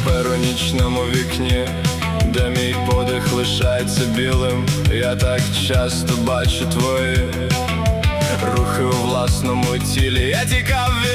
тепер у нічному вікні, де мій подих лишається білим. Я так часто бачу твої рухи у власному тілі. Я тікав від